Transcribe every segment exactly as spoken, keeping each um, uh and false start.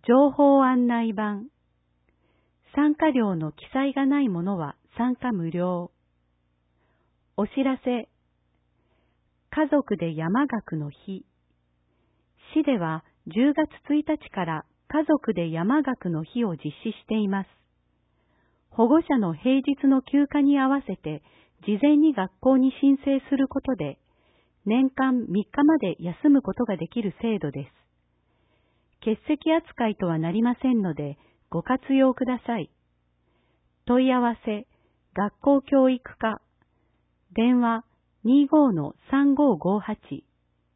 情報案内板。参加料の記載がないものは参加無料。お知らせ。家族で山岳の日。市ではじゅうがつついたちから家族で山岳の日を実施しています。保護者の平日の休暇に合わせて事前に学校に申請することで年間みっかまで休むことができる制度です。欠席扱いとはなりませんのでご活用ください。問い合わせ、学校教育課、電話 にじゅうごのさんごーごーはち。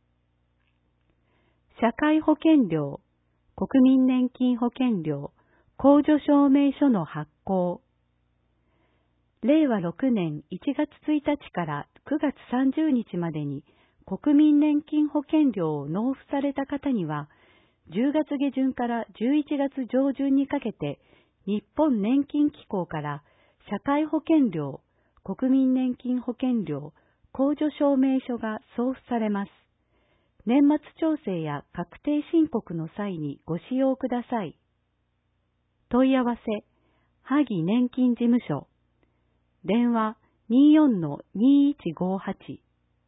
社会保険料、国民年金保険料、控除証明書の発行。れいわろくねんいちがつついたちからくがつさんじゅうにちまでに国民年金保険料を納付された方には、じゅうがつげじゅんからじゅういちがつじょうじゅんにかけて日本年金機構から社会保険料、国民年金保険料、控除証明書が送付されます。年末調整や確定申告の際にご使用ください。問い合わせ、萩年金事務所、電話 にじゅうよんのにーいちごーはち。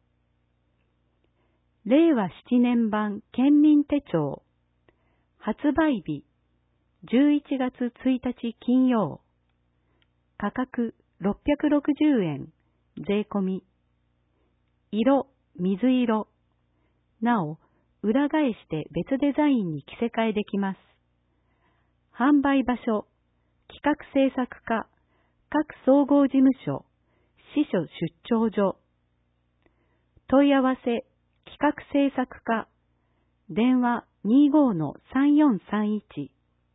れいわななねん版県民手帳、発売日、じゅういちがつついたち金曜。価格ろっぴゃくろくじゅうえん、税込み。色、水色。なお、裏返して別デザインに着せ替えできます。販売場所、企画制作課、各総合事務所、支所出張所。問い合わせ、企画制作課、電話 にじゅうごのさんよんさんいち。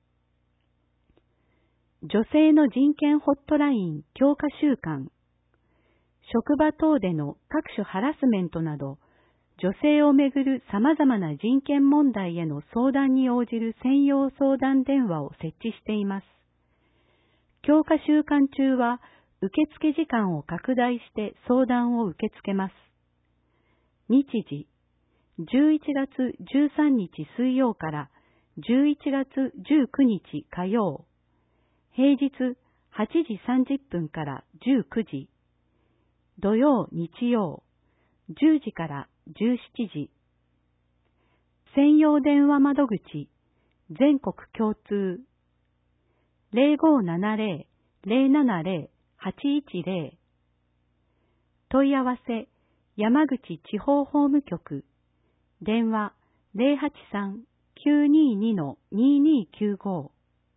女性の人権ホットライン強化週間。職場等での各種ハラスメントなど、女性をめぐる様々な人権問題への相談に応じる専用相談電話を設置しています。強化週間中は受付時間を拡大して相談を受け付けます。日時、じゅういちがつじゅうさんにち水曜からじゅういちがつじゅうくにち火曜。平日はちじさんじゅっぷんからじゅうくじ。土曜、日曜、じゅうじからじゅうしちじ。専用電話窓口、全国共通。ぜろごななぜろ ぜろななぜろ はちいちぜろ。問い合わせ、山口地方法務局。電話 ぜろはちさん きゅうににのににきゅうご。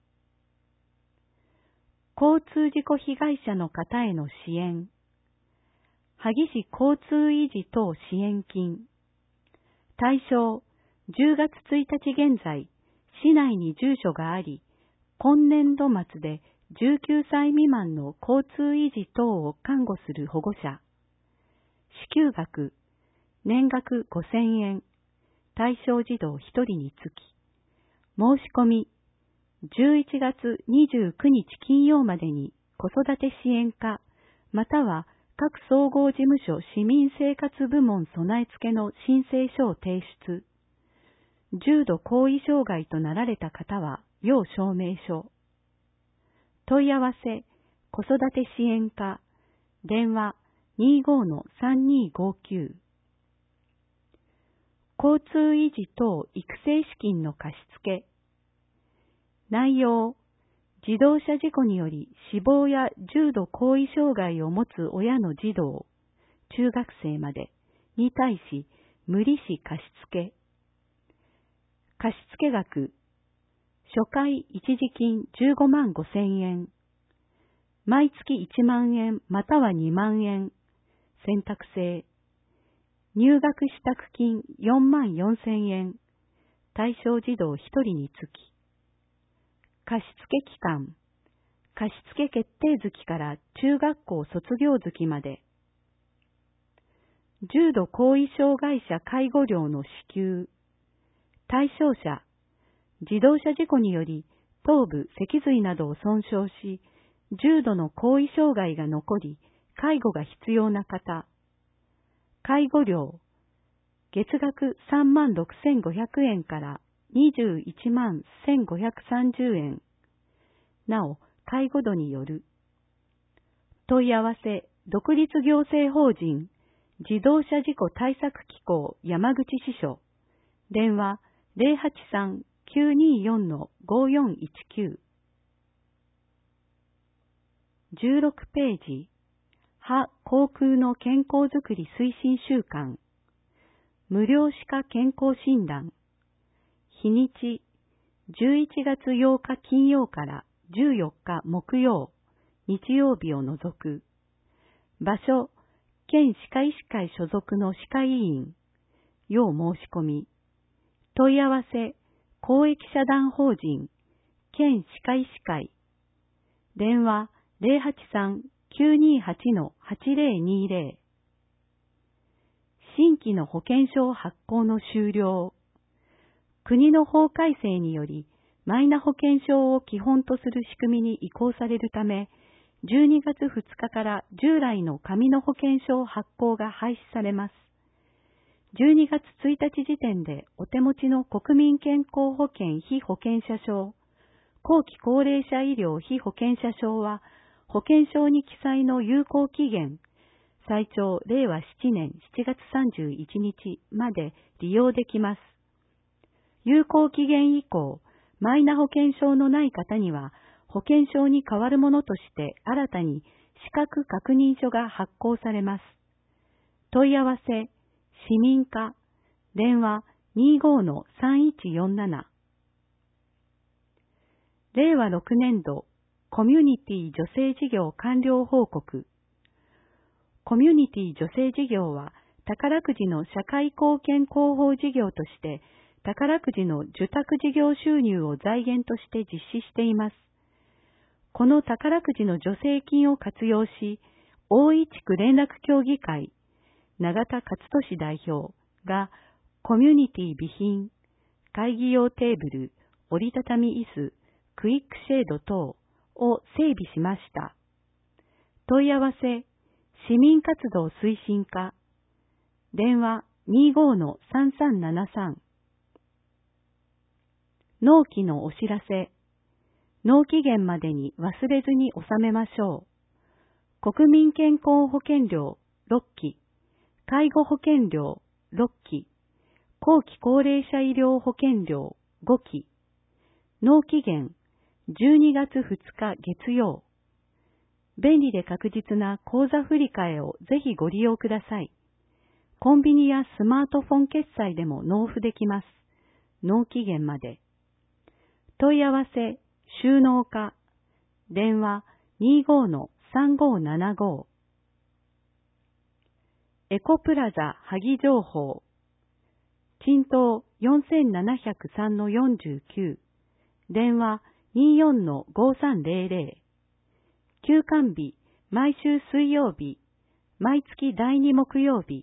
交通事故被害者の方への支援。萩市交通維持等支援金。対象、じゅうがつついたち現在、市内に住所があり、今年度末でじゅうきゅうさい未満の交通維持等を看護する保護者。支給額、年額ごせんえん。対象児童ひとりにつき。申し込み、じゅういちがつにじゅうくにち金曜までに子育て支援課、または各総合事務所市民生活部門備え付けの申請書を提出。重度後遺障害となられた方は、要証明書。問い合わせ、子育て支援課、電話 にじゅうごのさんにーごきゅう。交通維持等育成資金の貸付。内容、自動車事故により死亡や重度後遺障害を持つ親の児童、中学生までに対し無利子貸付。貸付額、初回一時金じゅうごまんごせんえん。毎月いちまんえんまたはにまんえん。選択制。入学支度金よんまんよんせんえん。対象児童ひとりにつき。貸付期間。貸付決定月から中学校卒業月まで。重度後遺障害者介護料の支給。対象者。自動車事故により頭部、脊髄などを損傷し、重度の後遺障害が残り、介護が必要な方。介護料。月額さんまんろくせんごひゃくえんからにじゅういちまんせんごひゃくさんじゅうえん。なお、介護度による。問い合わせ、独立行政法人、自動車事故対策機構山口支所。電話 ゼロはちさん きゅうにーよん ごよんいちきゅう。じゅうろくページ。歯・口腔の健康づくり推進週間。無料歯科健康診断。日にち、じゅういちがつようか金曜からじゅうよっか木曜、日曜日を除く。場所、県歯科医師会所属の歯科医院。要申し込み。問い合わせ、公益社団法人、県歯科医師会。電話ゼロはちさん きゅうにーはち はちゼロにゼロ。新規の保険証発行の終了。国の法改正により、マイナ保険証を基本とする仕組みに移行されるため、じゅうにがつふつかから従来の紙の保険証発行が廃止されます。じゅうにがつついたち時点でお手持ちの国民健康保険被保険者証、後期高齢者医療被保険者証は、保険証に記載の有効期限、最長れいわしちねんしちがつさんじゅういちにちまで利用できます。有効期限以降、マイナ保険証のない方には、保険証に代わるものとして新たに資格確認書が発行されます。問い合わせ、市民課、電話 にじゅうごのさんいちよんなな。れいわろくねんど、コミュニティ女性事業完了報告。コミュニティ女性事業は、宝くじの社会貢献広報事業として、宝くじの受託事業収入を財源として実施しています。この宝くじの助成金を活用し、大井地区連絡協議会、永田勝利代表がコミュニティ備品、会議用テーブル、折りたたみ椅子、クイックシェード等を整備しました。問い合わせ、市民活動推進課、電話 にじゅうごのさんさんななさん。納期のお知らせ。納期限までに忘れずに納めましょう。国民健康保険料ろっき、介護保険料ろっき、後期高齢者医療保険料ごき。納期限じゅうにがつふつか月曜。便利で確実な口座振替をぜひご利用ください。コンビニやスマートフォン決済でも納付できます。納期限まで。問い合わせ、収納課、電話 にじゅうごのさんごななご。エコプラザ萩情報、賃東 よんせんななひゃくさんのよんじゅうきゅう、電話 にじゅうよんのごさんゼロゼロ。休館日、毎週水曜日、毎月だいに木曜日。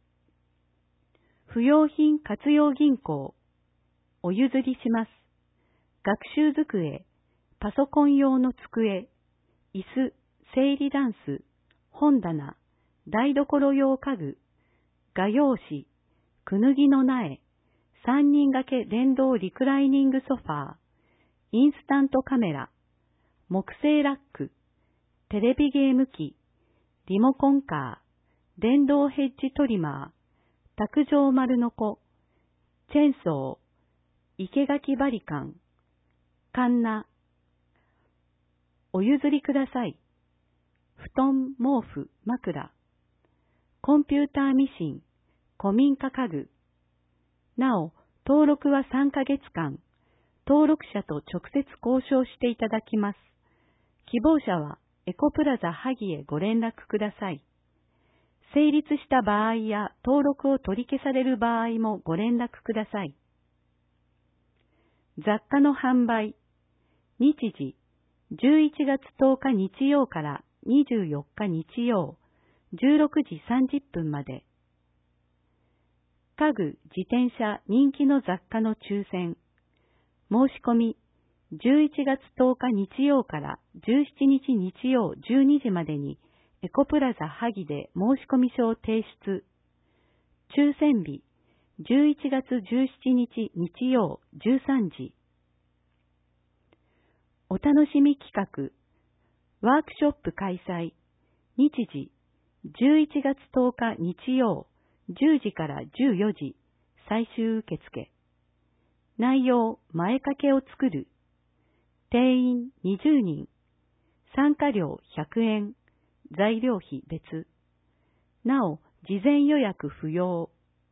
不用品活用銀行、お譲りします。学習机、パソコン用の机、椅子、整理ダンス、本棚、台所用家具、画用紙、くぬぎの苗、さんにん掛け電動リクライニングソファー、インスタントカメラ、木製ラック、テレビゲーム機、リモコンカー、電動ヘッジトリマー、卓上丸のこ、チェーンソー、生垣バリカン、カンナ、お譲りください。布団、毛布、枕、コンピューターミシン、古民家家具。なお、登録はさんかげつかん、登録者と直接交渉していただきます。希望者はエコプラザ萩へご連絡ください。成立した場合や登録を取り消される場合もご連絡ください。雑貨の販売。日時、じゅういちがつとおか日曜からにじゅうよっか日曜、じゅうろくじさんじゅっぷんまで。家具、自転車、人気の雑貨の抽選。申し込み、じゅういちがつとおか日曜からじゅうしちにち日曜じゅうにじまでにエコプラザ萩で申し込み書を提出。抽選日、 じゅういちがつじゅうしちにち日曜じゅうさんじ。お楽しみ企画、ワークショップ開催、日時、じゅういちがつとおか日曜、じゅうじからじゅうよじ、最終受付。内容、前掛けを作る。定員にじゅうにん。参加料ひゃくえん。材料費別。なお、事前予約不要。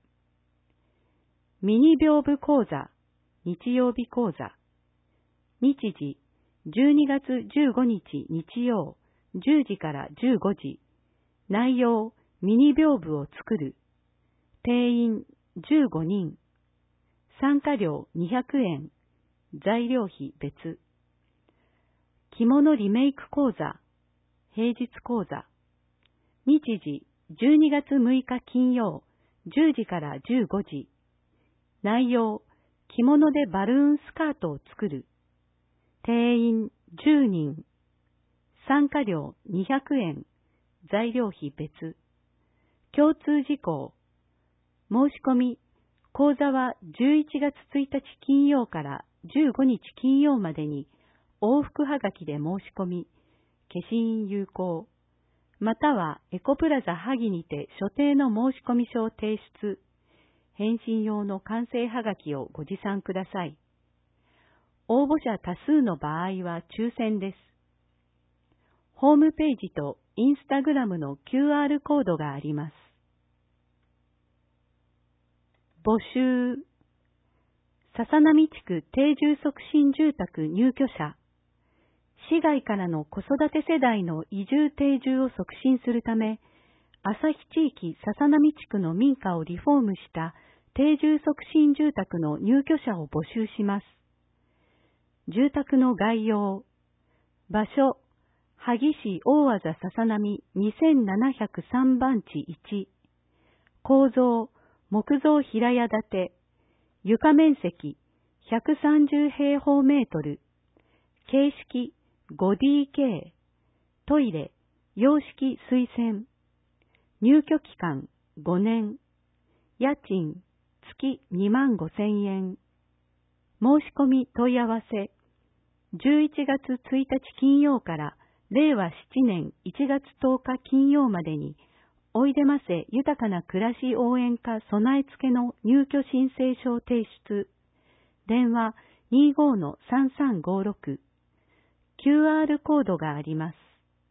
ミニ屏風講座、日曜日講座。日時、じゅうにがつじゅうごにち日曜、じゅうじからじゅうごじ。内容、ミニ屏風を作る。定員じゅうごにん。参加料にひゃくえん。材料費別。着物リメイク講座、平日講座。日時、じゅうにがつむいか金曜、じゅうじからじゅうごじ。内容、着物でバルーンスカートを作る。定員じゅうにん。参加料にひゃくえん。材料費別。共通事項。申し込み。講座はじゅういちがつついたち金曜からじゅうごにち金曜までに往復はがきで申し込み、消印有効。またはエコプラザ萩にて所定の申し込み書を提出。返信用の完成はがきをご持参ください。応募者多数の場合は抽選です。ホームページとインスタグラムの キューアール コードがあります。募集。笹波地区定住促進住宅入居者。市外からの子育て世代の移住定住を促進するため、旭地域笹波地区の民家をリフォームした定住促進住宅の入居者を募集します。住宅の概要。場所、萩市大字笹波にせんななひゃくさんばんちいち。構造、木造平屋建て。床面積ひゃくさんじゅうへいほうメートル。形式 ごディーケー。トイレ、洋式水洗。入居期間ごねん。家賃月にまんごせんえん。申し込み問い合わせ。じゅういちがつついたち金曜かられいわななねんいちがつとおか金曜までに、おいでませ豊かな暮らし応援課備え付けの入居申請書を提出。電話 にじゅうごのさんさんごろく。キューアール コードがあります。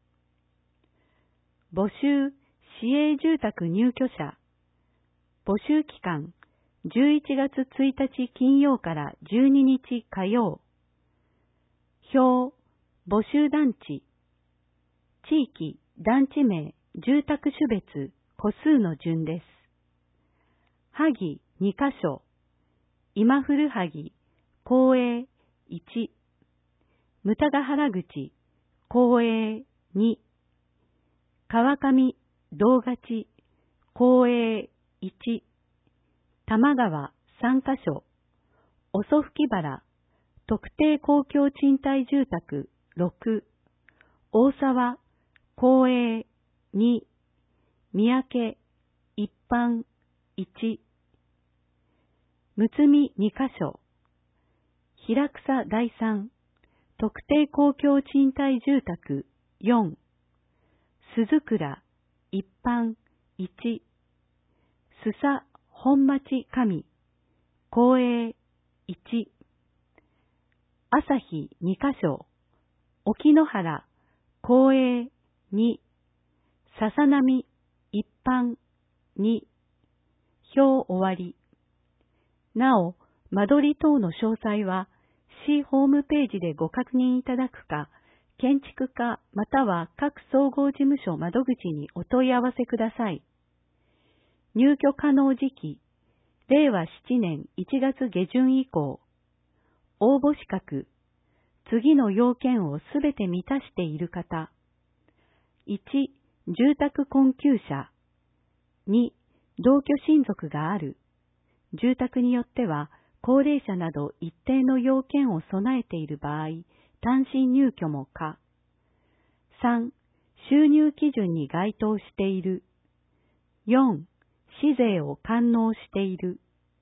募集、市営住宅入居者。募集期間、じゅういちがつついたち金曜からじゅうににち火曜。表、募集団地。地域、団地名、住宅種別、戸数の順です。萩にかしょ。今古萩、公営いち。牟田ヶ原口、公営に。川上、道勝、公営いち。玉川さんかしょ。遅吹原、特定公共賃貸住宅ろく。大沢、公営に。三宅、一般いち。むつみにかしょ。平草だいさん、特定公共賃貸住宅よん。鈴倉、一般いち。須佐本町上、公営いち。朝日にかしょ。沖ノ原、公営に。笹波、一般に。表終わり。なお、間取り等の詳細は、市ホームページでご確認いただくか、建築課または各総合事務所窓口にお問い合わせください。入居可能時期、れいわななねんいちがつげじゅん以降。応募資格、次の要件をすべて満たしている方。いち、住宅困窮者。に、同居親族がある。住宅によっては、高齢者など一定の要件を備えている場合、単身入居も可。さん、収入基準に該当している。よん、市税を完納している。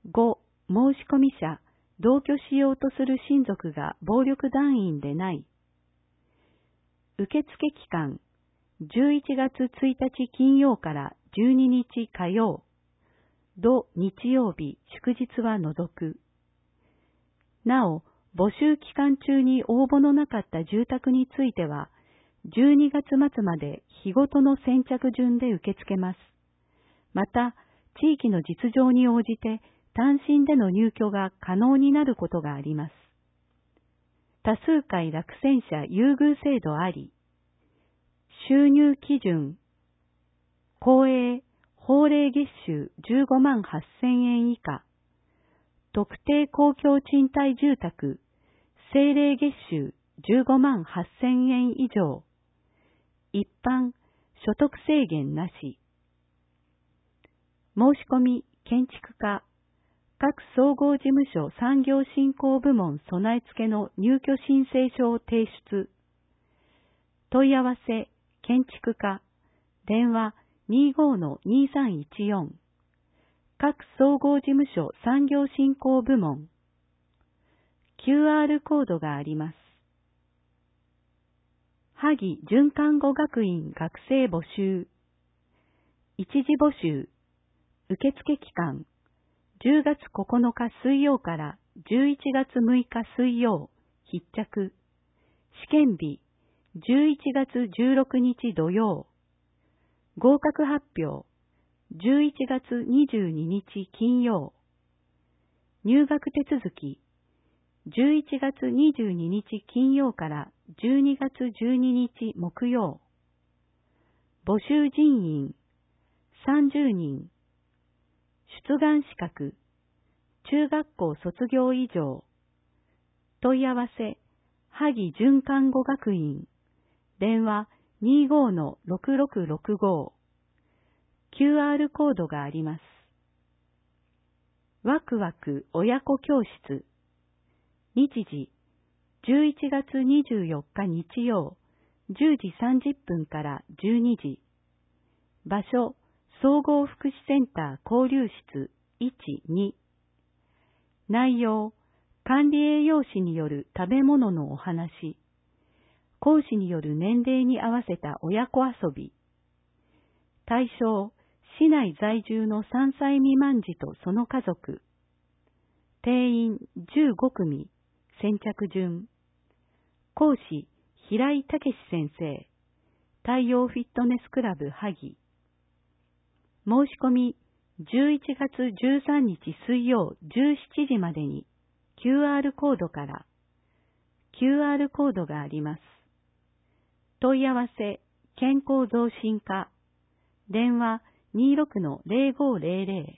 ご、申込者、同居しようとする親族が暴力団員でない。受付期間、じゅういちがつついたち金曜からじゅうににち火曜、土日曜日祝日は除く。なお、募集期間中に応募のなかった住宅については、じゅうにがつ末まで日ごとの先着順で受け付けます。また、地域の実情に応じて単身での入居が可能になることがあります。多数回落選者優遇制度あり。収入基準。公営、法令月収じゅうごまんはっせんえん以下。特定公共賃貸住宅、政令月収じゅうごまんはっせんえん以上。一般、所得制限なし。申し込み、建築家、各総合事務所産業振興部門備え付けの入居申請書を提出。問い合わせ、建築家、電話 にじゅうごのにさんいちよん。各総合事務所産業振興部門。キューアール コードがあります。萩准看護学院学生募集。一時募集。受付期間。じゅうがつここのか水曜からじゅういちがつむいか水曜、必着。試験日、じゅういちがつじゅうろくにち土曜。合格発表、じゅういちがつにじゅうににち金曜。入学手続き、じゅういちがつにじゅうににち金曜からじゅうにがつじゅうににち木曜。募集人員、さんじゅうにん。出願資格、中学校卒業以上。問い合わせ、萩准看護学院。電話 にじゅうごのろくろくろくご。キューアール コードがあります。ワクワク親子教室。日時、じゅういちがつにじゅうよっか日曜、じゅうじさんじゅっぷんからじゅうにじ。場所、総合福祉センター交流室いち、に。内容、管理栄養士による食べ物のお話。講師による年齢に合わせた親子遊び。対象、市内在住のさんさい未満児とその家族。定員じゅうごくみ、先着順。講師、平井武先生。太陽フィットネスクラブ萩。申し込み、じゅういちがつじゅうさんにち水曜じゅうしちじまでに キューアール コードから。キューアール コードがあります。問い合わせ、健康増進課。電話 にじゅうろくのぜろごぜろぜろ。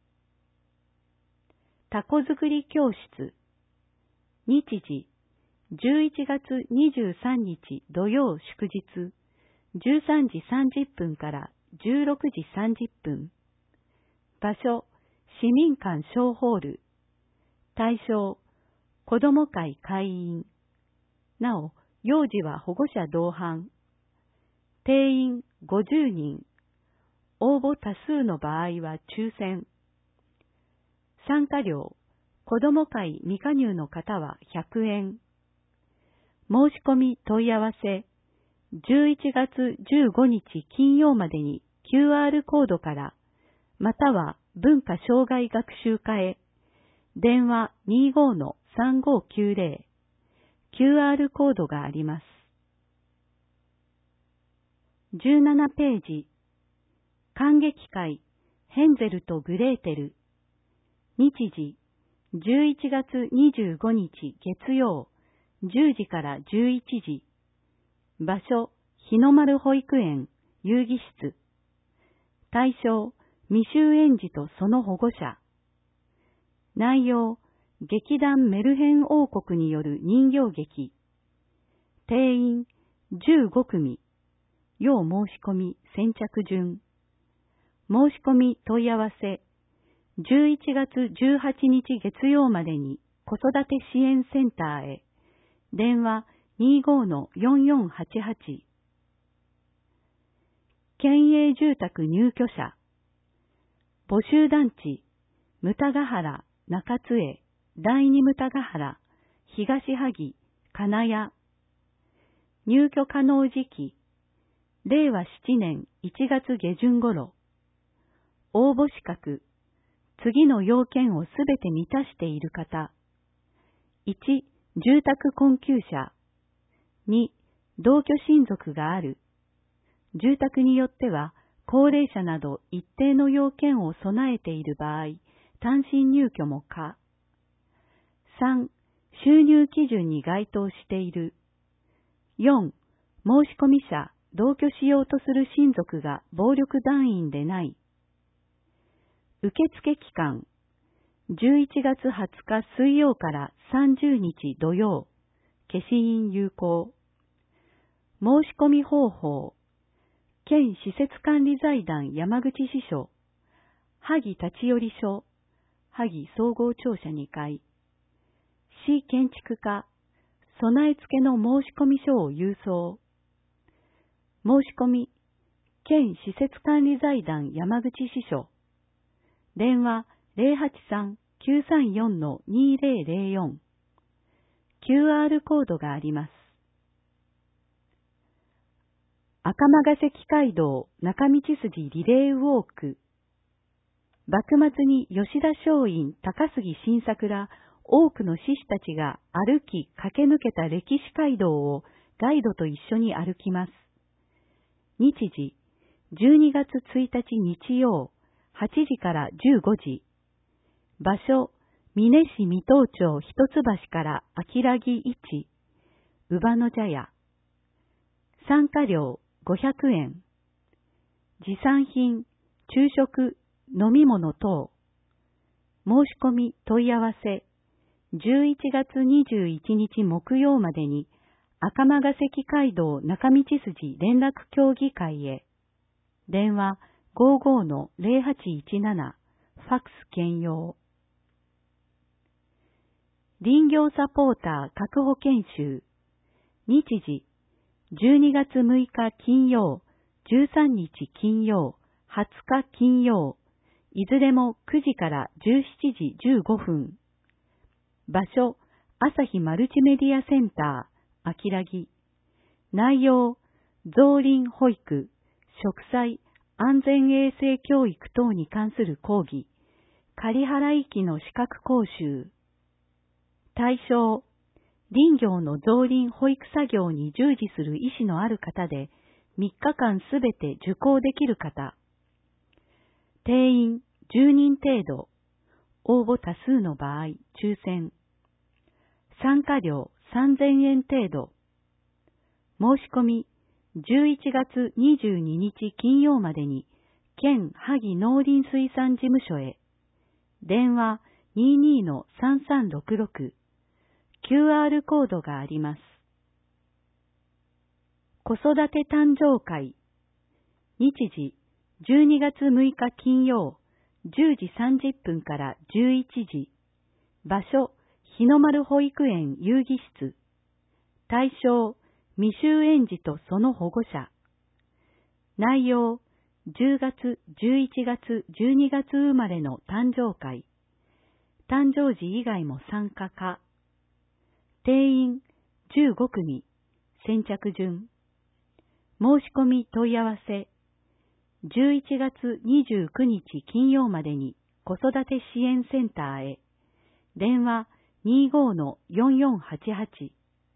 タコ作り教室。日時、じゅういちがつにじゅうさんにち土曜祝日、じゅうさんじさんじゅっぷんからじゅうろくじさんじゅっぷん。場所、市民館小ホール。対象、子ども会会員。なお、幼児は保護者同伴。定員ごじゅうにん。応募多数の場合は抽選。参加料、子ども会未加入の方はひゃくえん。申し込み問い合わせ、じゅういちがつじゅうごにち金曜までに キューアール コードから、または文化障害学習課へ、電話 にじゅうごのさんごきゅうぜろ、キューアール コードがあります。じゅうななページ、観劇会、ヘンゼルとグレーテル。日時、じゅういちがつにじゅうごにち月曜、じゅうじからじゅういちじ。場所、日の丸保育園、遊戯室。対象、未就園児とその保護者。内容、劇団メルヘン王国による人形劇。定員、じゅうごくみ。要申し込み、先着順。申し込み問い合わせ、じゅういちがつじゅうはちにち月曜までに子育て支援センターへ。電話 にじゅうごのよんよんはちはち。県営住宅入居者。募集団地、牟田ヶ原、 中津江、第二牟田ヶ原、東萩、金谷。入居可能時期、れいわしちねんいちがつげじゅん頃。応募資格、次の要件をすべて満たしている方。いち、住宅困窮者。に、同居親族がある。住宅によっては、高齢者など一定の要件を備えている場合、単身入居も可。さん、収入基準に該当している。よん、申込者、同居しようとする親族が暴力団員でない。受付期間、じゅういちがつはつか水曜からさんじゅうにち土曜、消印有効。申込方法、県施設管理財団山口支所、萩立ち寄り所、萩総合庁舎にかい。市建築課、備え付けの申込書を郵送。申し込み、県施設管理財団山口支所。電話 ゼロはちさん きゅうさんよん にゼロゼロよん。キューアール コードがあります。赤間ヶ関街道中道筋リレーウォーク。幕末に吉田松陰、高杉晋作ら多くの志士たちが歩き駆け抜けた歴史街道をガイドと一緒に歩きます。日時、じゅうにがつついたち日曜、はちじからじゅうごじ。場所、美祢市水戸町一橋から秋良木いち、乳母の茶屋。参加料ごひゃくえん。持参品、昼食、飲み物等。申し込み問い合わせ、じゅういちがつにじゅういちにち木曜までに赤間ヶ関街道中道筋連絡協議会へ。電話 ごじゅうご のゼロはちいちなな、ファックス兼用。林業サポーター確保研修。日時、じゅうにがつむいか金曜、じゅうさんにち金曜、はつか金曜、いずれもくじからじゅうしちじじゅうごふん。場所、朝日マルチメディアセンター、秋良木。内容、造林保育、植栽、安全衛生教育等に関する講義、仮払い機の資格講習。対象、林業の造林保育作業に従事する意思のある方で、みっかかんすべて受講できる方。定員じゅうにん程度。応募多数の場合、抽選。参加料さんぜんえん程度。申し込み、じゅういちがつにじゅうににち金曜までに、県萩農林水産事務所へ。電話 にじゅうにのさんさんろくろく。キューアール コードがあります。子育て誕生会。日時、じゅうにがつむいか金曜、じゅうじさんじゅっぷんからじゅういちじ。場所、日の丸保育園遊戯室。対象、未就園児とその保護者。内容、じゅうがつ、じゅういちがつ、じゅうにがつ生まれの誕生会。誕生時以外も参加可。定員じゅうごくみ。先着順。申し込み問い合わせ。じゅういちがつにじゅうくにち金曜までに子育て支援センターへ。電話 にじゅうごのよんよんはちはち。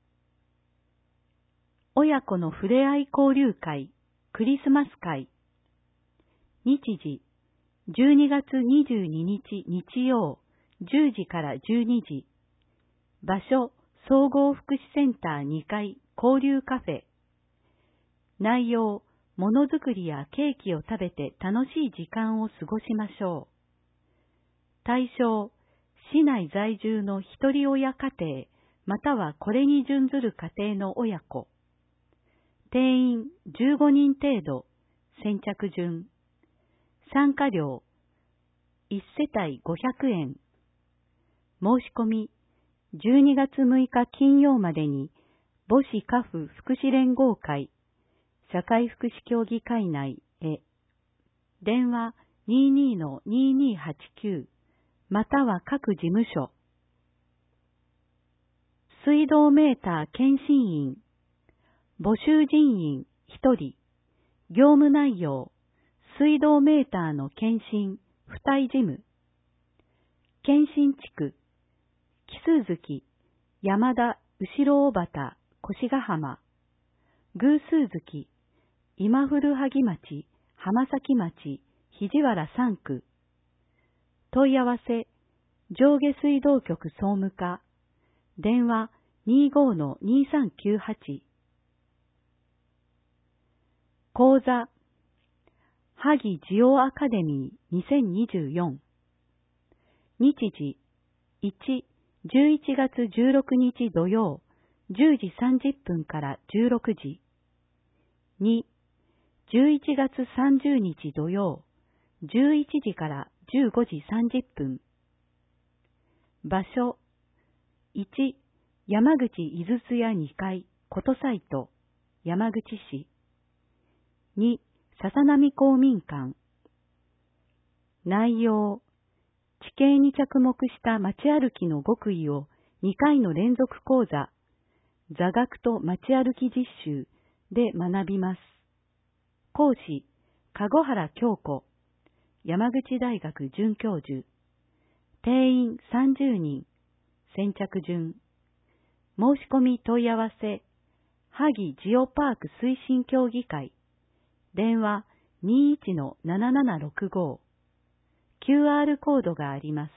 親子のふれあい交流会、クリスマス会。日時、じゅうにがつにじゅうににち日曜、じゅうじからじゅうにじ。場所、総合福祉センターにかい交流カフェ。内容、ものづくりやケーキを食べて楽しい時間を過ごしましょう。対象、市内在住の一人親家庭、またはこれに準ずる家庭の親子。定員じゅうごにん程度、先着順。参加料、いちせたいごひゃくえん。申し込み、じゅうにがつむいか金曜までに、母子家父福祉連合会、社会福祉協議会内へ。電話 にじゅうにのにじゅうにはちきゅう。 または各事務所。水道メーター検針員、募集人員ひとり、業務内容、水道メーターの検針、付帯事務。検針地区、奇数月、山田、後ろ小畑、越ヶ浜。偶数月、今古萩町、浜崎町、肘原さん区。問い合わせ、上下水道局総務課。電話 にじゅうごのにさんきゅうはち。講座、萩ジオアカデミーにせんにじゅうよん。日時、いち、じゅういちがつじゅうろくにち土曜、じゅうじさんじゅっぷんからじゅうろくじ。に、じゅういちがつさんじゅうにち土曜、じゅういちじからじゅうごじさんじゅっぷん。場所、いち、山口井筒屋にかい、ことサイト、山口市。に、笹波公民館。内容、地形に着目した街歩きの極意をにかいの連続講座、座学と街歩き実習で学びます。講師、籠原京子、山口大学准教授。定員さんじゅうにん、先着順。申し込み問い合わせ、萩ジオパーク推進協議会。電話 にじゅういちのななななろくご。キューアール コードがあります。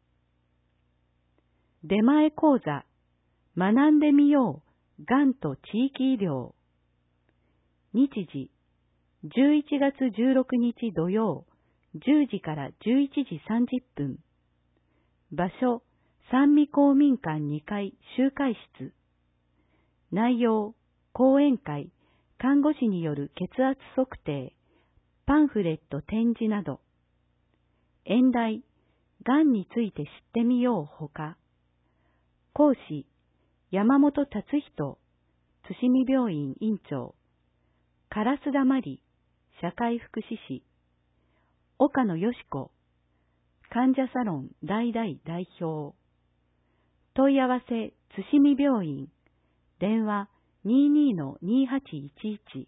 出前講座、学んでみよう、がんと地域医療。日時、じゅういちがつじゅうろくにち土曜、じゅうじからじゅういちじさんじゅっぷん。場所、三味公民館にかい集会室。内容、講演会、看護師による血圧測定、パンフレット展示など。演題、がんについて知ってみようほか。講師、山本達人、津見病院院長。烏田真理、社会福祉士。岡野よし子、患者サロン代々代表。問い合わせ、津見病院。電話 にじゅうにのにはちいちいち。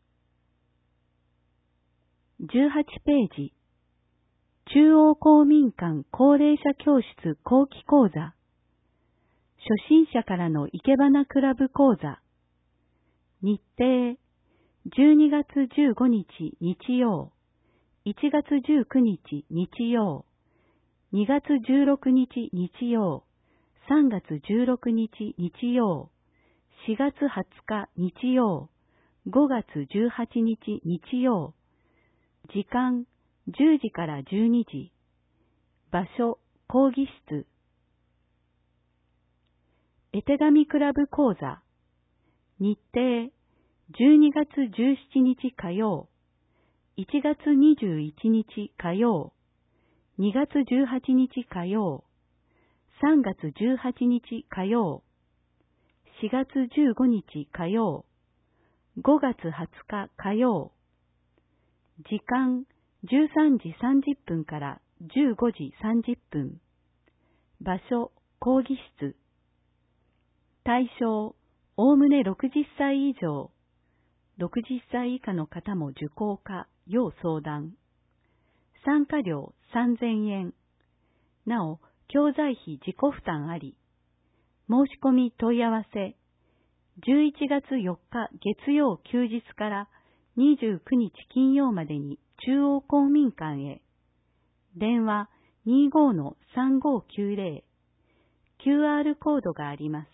じゅうはちページ。中央公民館高齢者教室後期講座。初心者からの生け花クラブ講座。日程、じゅうにがつじゅうごにち日曜、いちがつじゅうくにち日曜、にがつじゅうろくにち日曜、さんがつじゅうろくにち日曜、しがつはつか日曜、ごがつじゅうはちにち日曜。時間、じゅうじからじゅうにじ。場所、講義室。絵手紙クラブ講座。日程、じゅうにがつじゅうしちにち火曜、いちがつにじゅういちにち火曜、にがつじゅうはちにち火曜、さんがつじゅうはちにち火曜、しがつじゅうごにち火曜、ごがつはつか火曜。時間、じゅうさんじさんじゅっぷんからじゅうごじさんじゅっぷん。場所、講義室。対象、おおむねろくじゅっさい以上。ろくじゅっさい以下の方も受講可、要相談。参加料さんぜんえん。なお、教材費自己負担あり。申し込み問い合わせ。じゅういちがつよっか月曜休日からにじゅうくにち金曜までに中央公民館へ。電話 にじゅうごのさんごきゅうぜろ。キューアール コードがあります。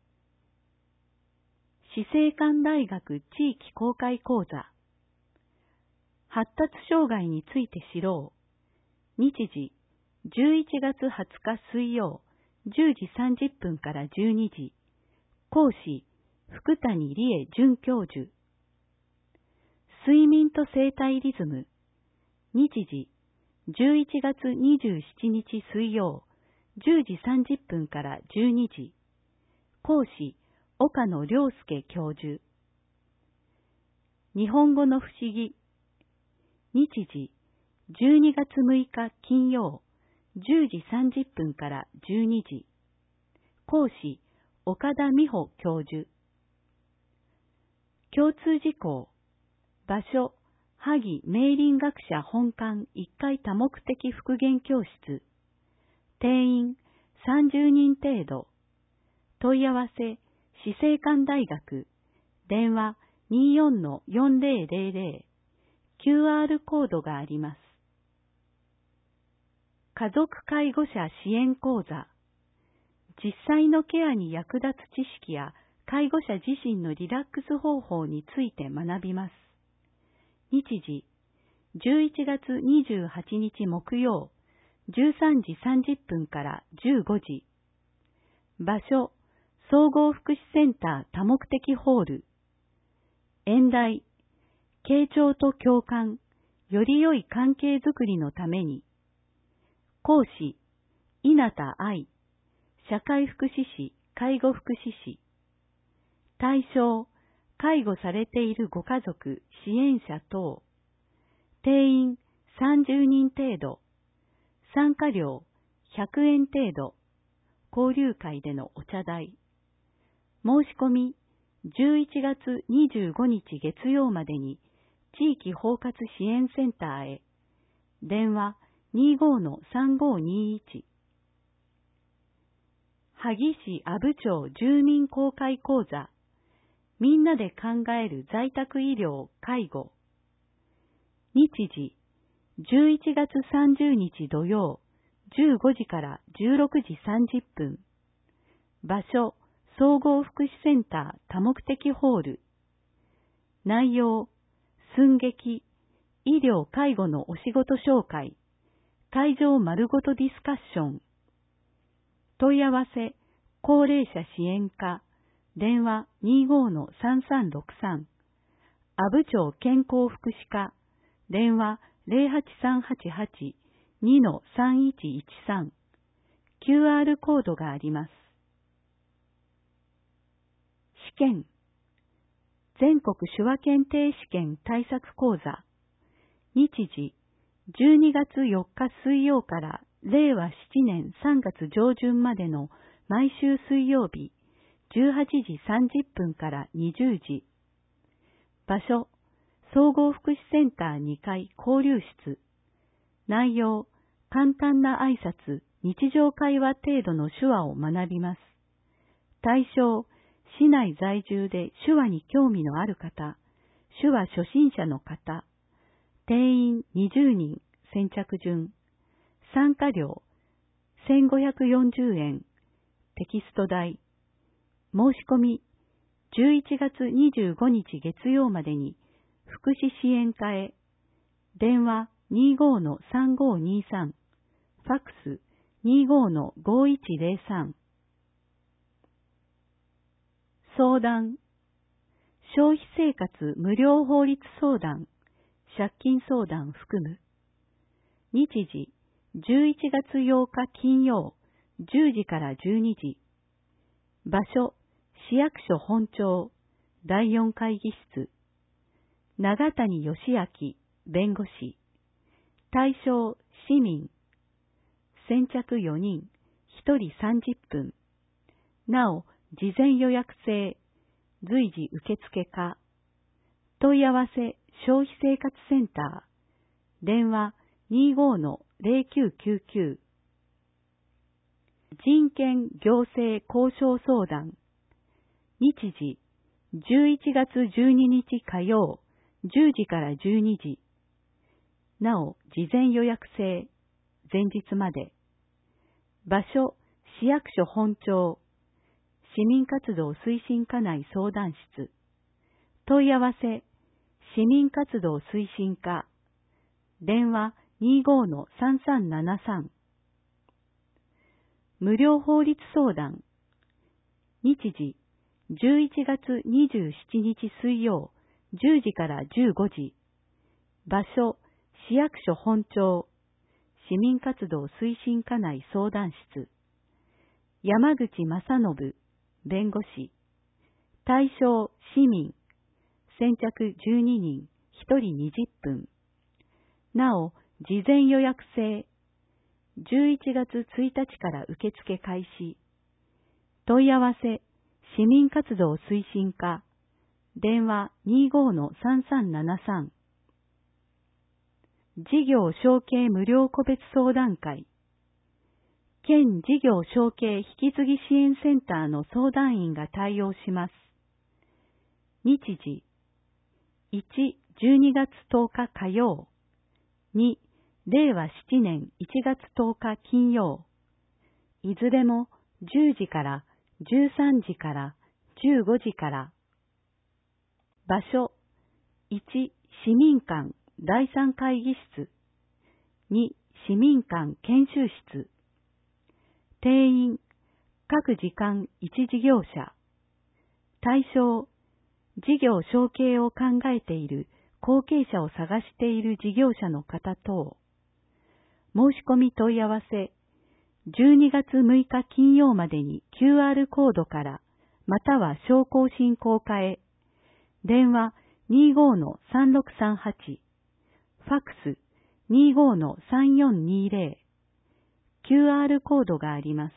死生館大学地域公開講座。発達障害について知ろう。日時、じゅういちがつはつか水曜、じゅうじさんじゅっぷんからじゅうにじ。講師、福谷理恵准教授。睡眠と生体リズム。日時、じゅういちがつにじゅうしちにち水曜、じゅうじさんじゅっぷんからじゅうにじ。講師、岡野良介教授。日本語の不思議。日時、じゅうにがつむいか金曜、 じゅうじさんじゅっぷんからじゅうにじ。講師、岡田美穂教授。共通事項。場所、萩明林学者本館いっかい多目的復元教室。定員さんじゅうにん程度。問い合わせ、死生館大学。電話 にじゅうよんのよんぜろぜろぜろ。キューアール コードがあります。家族介護者支援講座。実際のケアに役立つ知識や介護者自身のリラックス方法について学びます。日時、じゅういちがつにじゅうはちにち木曜、じゅうさんじさんじゅっぷんからじゅうごじ。場所、総合福祉センター多目的ホール。演題、傾聴と共感、より良い関係づくりのために。講師、稲田愛、社会福祉士、介護福祉士。対象、介護されているご家族、支援者等。定員さんじゅうにん程度。参加料ひゃくえん程度。交流会でのお茶代。申し込みじゅういちがつにじゅうごにち月曜までに地域包括支援センターへ。電話 にじゅうごのさんごにいち。萩市阿武町住民公開講座。みんなで考える在宅医療・介護。日時、じゅういちがつさんじゅうにち土曜、じゅうごじからじゅうろくじさんじゅっぷん。場所、総合福祉センター多目的ホール。内容、寸劇、医療・介護のお仕事紹介、会場丸ごとディスカッション。問い合わせ、高齢者支援課。電話 にじゅうごのさんさんろくさん。阿武町健康福祉課。電話 ゼロはちさんはちはち にのさんいちいちさん。キューアール コードがあります。試験。全国手話検定試験対策講座。日時、じゅうにがつよっか水曜かられいわななねんさんがつ上旬までの毎週水曜日、じゅうはちじさんじゅっぷんからにじゅうじ。場所、総合福祉センターにかい交流室。内容、簡単な挨拶、日常会話程度の手話を学びます。対象、市内在住で手話に興味のある方、手話初心者の方。定員にじゅうにん、先着順。参加料、せんごひゃくよんじゅうえん。テキスト代。申し込み、じゅういちがつにじゅうごにち月曜までに、福祉支援課へ。電話 にじゅうごのさんごにさん。ファックス にじゅうごのごいちぜろさん。相談。消費生活無料法律相談、借金相談含む。日時、じゅういちがつようか金曜、じゅうじからじゅうにじ。場所、市役所本庁、だいよん会議室。長谷義明、弁護士。対象、市民。先着よにん、ひとりさんじゅっぷん。なお、事前予約制、随時受付可。問い合わせ、消費生活センター。電話 にじゅうごのぜろきゅうきゅうきゅう。人権行政交渉相談。日時、じゅういちがつじゅうににち火曜、じゅうじからじゅうにじ。なお、事前予約制、前日まで。場所、市役所本庁。市民活動推進課内相談室。問い合わせ、市民活動推進課。電話 にじゅうごのさんさんななさん。無料法律相談。日時、じゅういちがつにじゅうしちにち水曜、じゅうじからじゅうごじ。場所、市役所本庁。市民活動推進課内相談室。山口正信、弁護士。対象、市民。先着じゅうににん、ひとりにじゅっぷん。なお、事前予約制。 じゅういちがつついたちから受付開始。問い合わせ、市民活動推進課、電話 にじゅうごのさんさんななさん。事業承継無料個別相談会。県事業承継引き継ぎ支援センターの相談員が対応します。日時、いち、じゅうにがつとおか火曜。に、れいわななねんいちがつとおか金曜。いずれもじゅうじからじゅうさんじからじゅうごじから。場所、いち、市民館だいさん会議室。に、市民館研修室。定員、各時間いち事業者。対象、事業承継を考えている後継者を探している事業者の方等。申し込み問い合わせ、じゅうにがつむいか金曜までに キューアール コードから、または商工振興課へ。電話 にじゅうごのさんろくさんはち。ファックス にじゅうごのさんよんにーぜろ。キューアール コードがあります。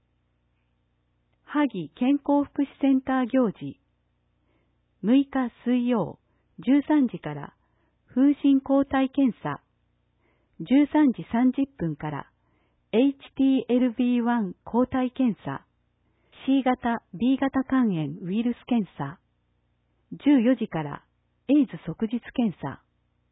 萩健康福祉センター行事。むいか水曜、じゅうさんじから風疹抗体検査。じゅうさんじさんじゅっぷんから エイチティーエルブイワン 抗体検査。C 型、B 型肝炎ウイルス検査。じゅうよじからエイズ即日検査。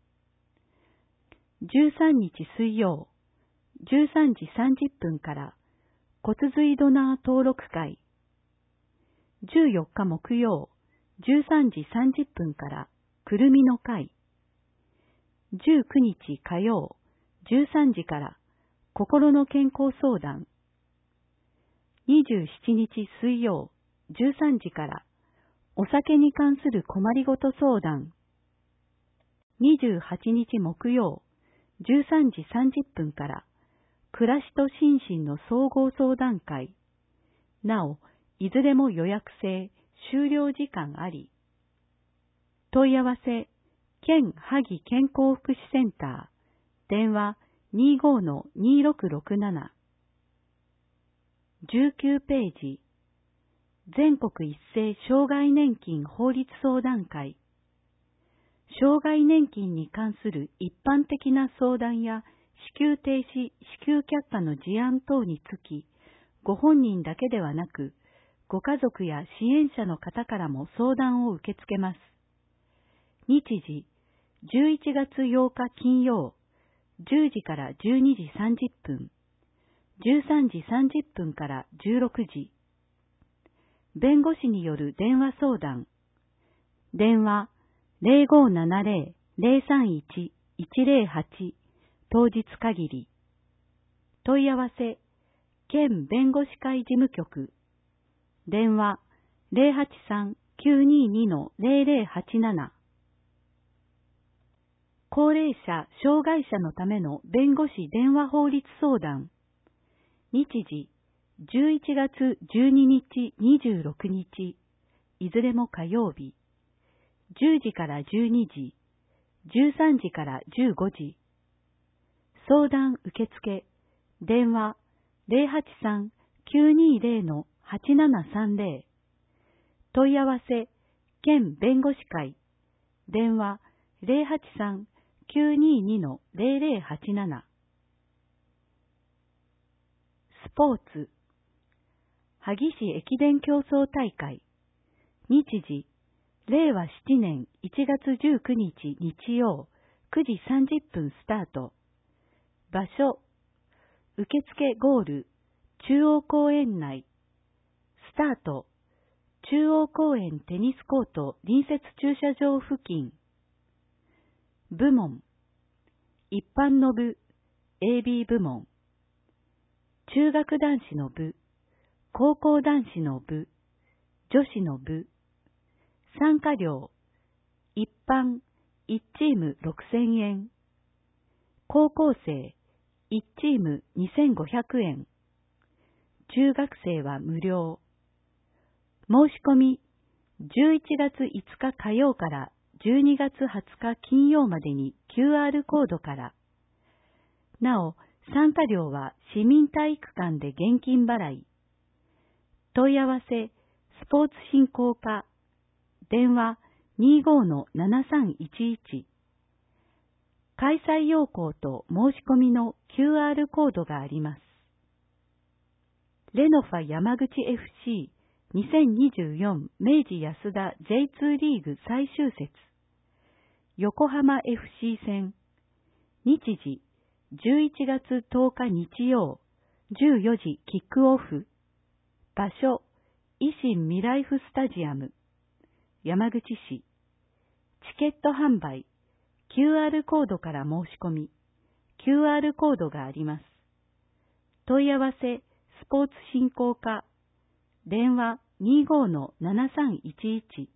じゅうさんにち水曜、じゅうさんじさんじゅっぷんから骨髄ドナー登録会。じゅうよっか木曜、じゅうさんじさんじゅっぷんからくるみの会。じゅうくにち火曜、じゅうさんじから心の健康相談。にじゅうしちにち水曜、じゅうさんじからお酒に関する困りごと相談。にじゅうはちにち木曜、じゅうさんじさんじゅっぷんから暮らしと心身の総合相談会。なお、いずれも予約制、終了時間あり。問い合わせ、県萩健康福祉センター、電話 にじゅうごのにーろくろくなな。じゅうきゅうページ、全国一斉障害年金法律相談会。障害年金に関する一般的な相談や支給停止、支給却下の事案等につき、ご本人だけではなく、ご家族や支援者の方からも相談を受け付けます。日時、じゅういちがつようか金曜、じゅうじからじゅうにじさんじゅっぷん、じゅうさんじさんじゅっぷんからじゅうろくじ。弁護士による電話相談。電話 ゼロごななゼロ ゼロさんいち いちゼロはち 当日限り。問い合わせ、県弁護士会事務局。電話 ゼロはちさん きゅうにーにのゼロゼロはちなな。高齢者、障害者のための弁護士電話法律相談。日時、じゅういちがつじゅうににち、にじゅうろくにち、いずれも火曜日。じゅうじからじゅうにじ、じゅうさんじからじゅうごじ。相談受付、電話ゼロはちさん きゅうにーゼロのはちななさんゼロ。問い合わせ、県弁護士会、電話ゼロはちさん きゅうにーにのゼロゼロはちなな。スポーツ、萩市駅伝競争大会。日時、れいわななねんいちがつじゅうくにち日曜、くじさんじゅっぷんスタート。場所、受付ゴール、中央公園内。スタート、中央公園テニスコート隣接駐車場付近。部門、一般の部、エービー 部門。中学男子の部、高校男子の部、女子の部。参加料、一般、いちチームろくせんえん。高校生、いちチームにせんごひゃくえん。中学生は無料。申し込み、じゅういちがついつか火曜からじゅうにがつはつか金曜までに キューアール コードから。なお、 参加料は市民体育館で現金払い。問い合わせ、スポーツ振興課、電話 にじゅうごのななさんいちいち。開催要項と申し込みの キューアール コードがあります。レノファ山口 エフシーにせんにじゅうよん 明治安田 ジェイツー リーグ最終節。横浜 エフシー 戦。日時じゅういちがつとおか日曜じゅうよじキックオフ。場所維新みらいふスタジアム山口市。チケット販売 キューアール コードから申し込み キューアール コードがあります。問い合わせスポーツ振興課電話 にじゅうごのななさんいちいち。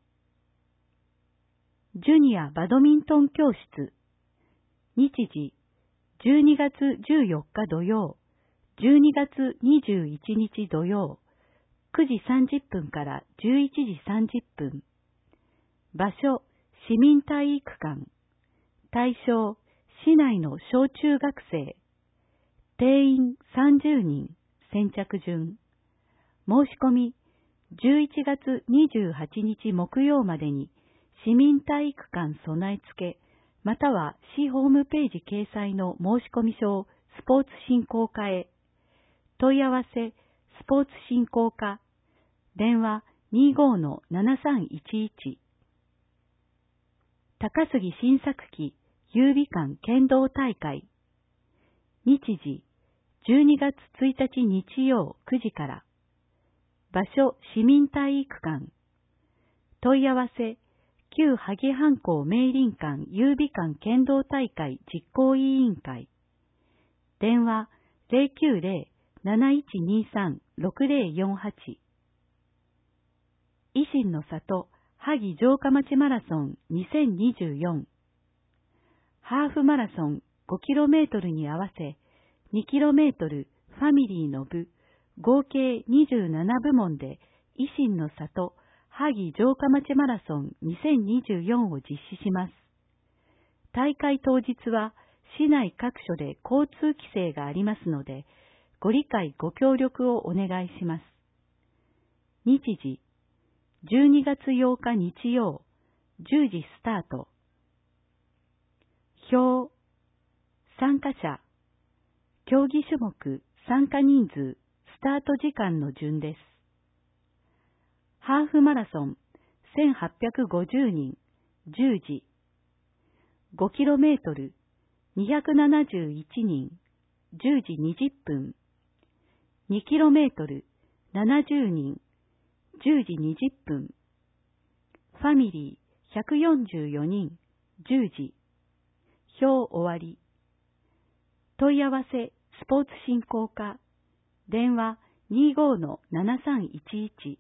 ジュニアバドミントン教室。日時じゅうにがつじゅうよっか土曜じゅうにがつにじゅういちにち土曜くじさんじゅっぷんからじゅういちじさんじゅっぷん。場所市民体育館。対象市内の小中学生。定員さんじゅうにん。先着順。申し込みじゅういちがつにじゅうはちにち木曜までに市民体育館備え付けまたは市ホームページ掲載の申込書をスポーツ振興課へ。問い合わせスポーツ振興課電話 にじゅうごのななさんいちいち。高杉新作期優美館剣道大会。日時じゅうにがつついたち日曜くじから。場所市民体育館。問い合わせ旧萩藩校明林館優美館剣道大会実行委員会。電話 ゼロきゅうゼロ なないちにさん ろくゼロよんはち。維新の里萩城下町マラソンにせんにじゅうよん。ハーフマラソンごキロメートルに合わせにキロメートルファミリーの部合計にじゅうななぶもんで維新の里萩城下町マラソンにせんにじゅうよんを実施します。大会当日は市内各所で交通規制がありますので、ご理解ご協力をお願いします。日時じゅうにがつようか日曜じゅうじスタート。表参加者競技種目参加人数スタート時間の順です。ハーフマラソンせんはっぴゃくごじゅうにんじゅうじ。ごキロメートルにひゃくななじゅういちにんじゅうじにじゅっぷん。にキロメートルななじゅうにんじゅうじにじゅっぷん。ファミリーひゃくよんじゅうよにんじゅうじ。表終わり。問い合わせスポーツ振興課電話 にじゅうごのななさんいちいち。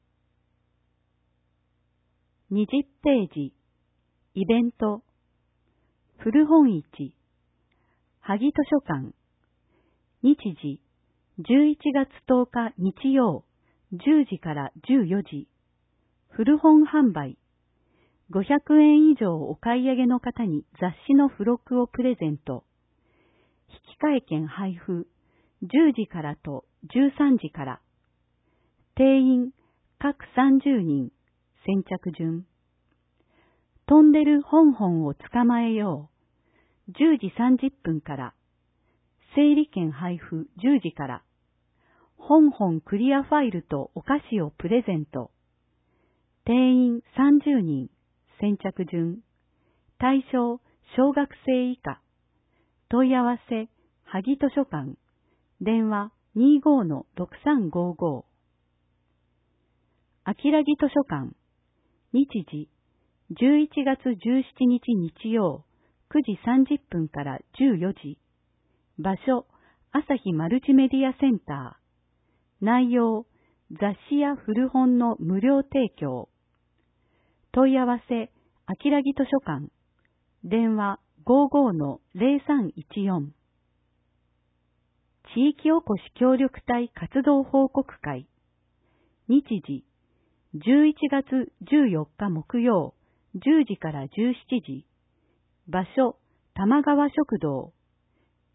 にじゅっページイベント古本市萩図書館。日時じゅういちがつとおか日曜じゅうじからじゅうよじ。古本販売。ごひゃくえん以上お買い上げの方に雑誌の付録をプレゼント。引換券配布じゅうじからとじゅうさんじから。定員各さんじゅうにん。先着順。飛んでる本本を捕まえよう。じゅうじさんじゅっぷんから。整理券配布じゅうじから。本本クリアファイルとお菓子をプレゼント。定員さんじゅうにん。先着順。対象小学生以下。問い合わせ萩図書館。電話 にじゅうごのろくさんごーごー。あきらぎ図書館。日時じゅういちがつじゅうしちにち日曜くじさんじゅっぷんからじゅうよじ。場所朝日マルチメディアセンター。内容雑誌や古本の無料提供。問い合わせあきらぎ図書館。電話 ごじゅうごのゼロさんいちよん。地域おこし協力隊活動報告会。日時じゅういちがつじゅうよっか木曜じゅうじからじゅうしちじ。場所玉川食堂。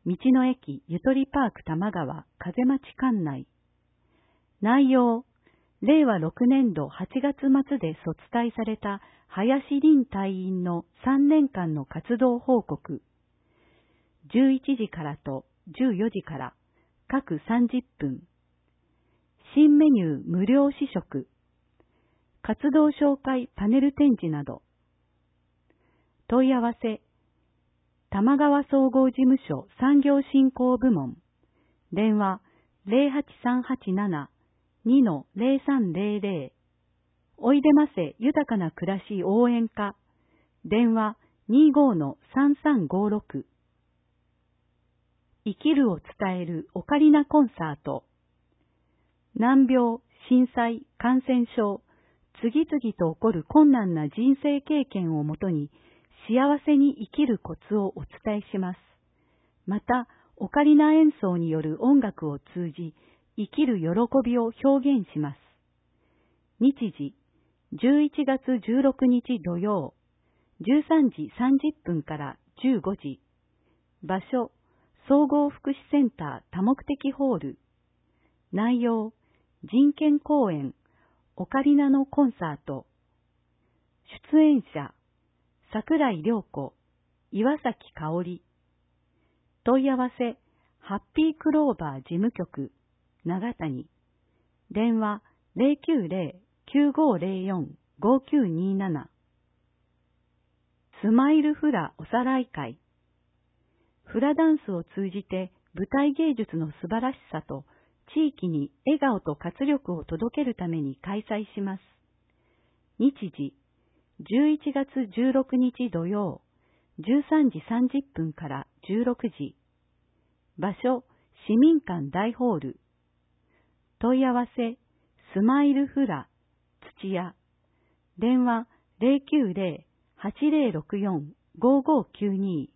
道の駅ゆとりパーク多摩川風町管内。内容、れいわろくねんどはちがつ末で卒退された林林隊員のさんねんかんの活動報告。じゅういちじからとじゅうよじから各さんじゅっぷん。新メニュー無料試食。活動紹介パネル展示など。問い合わせ、多摩川総合事務所産業振興部門。電話ゼロはちさんはちなな にのゼロさんゼロゼロ。おいでませ豊かな暮らし応援課。電話にじゅうごのさんさんごろく。生きるを伝えるオカリナコンサート。難病、震災、感染症、次々と起こる困難な人生経験をもとに幸せに生きるコツをお伝えします。また、オカリナ演奏による音楽を通じ、生きる喜びを表現します。日時、じゅういちがつじゅうろくにち土曜、じゅうさんじさんじゅっぷんからじゅうごじ。場所、総合福祉センター多目的ホール。内容、人権公演、オカリナのコンサート。出演者、桜井涼子、岩崎香織。問い合わせ、ハッピークローバー事務局、長谷。電話ゼロきゅうゼロ きゅうごゼロよん ごきゅうになな。スマイルフラおさらい会。フラダンスを通じて舞台芸術の素晴らしさと地域に笑顔と活力を届けるために開催します。日時、じゅういちがつじゅうろくにち土曜、じゅうさんじさんじゅっぷんからじゅうろくじ。場所、市民館大ホール。問い合わせ、スマイルフラ、土屋。電話ゼロきゅうゼロ はちゼロろくよん ごごきゅうに。